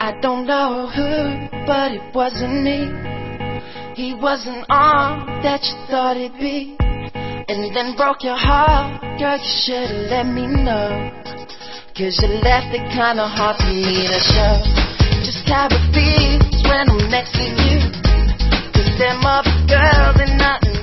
I don't know who, but it wasn't me. He wasn't all that you thought he'd be, and then broke your heart. Girl, you should've let me know, 'cause you left it kinda hard for me to show just how it feels when I'm next to you. 'Cause them other girls ain't nothing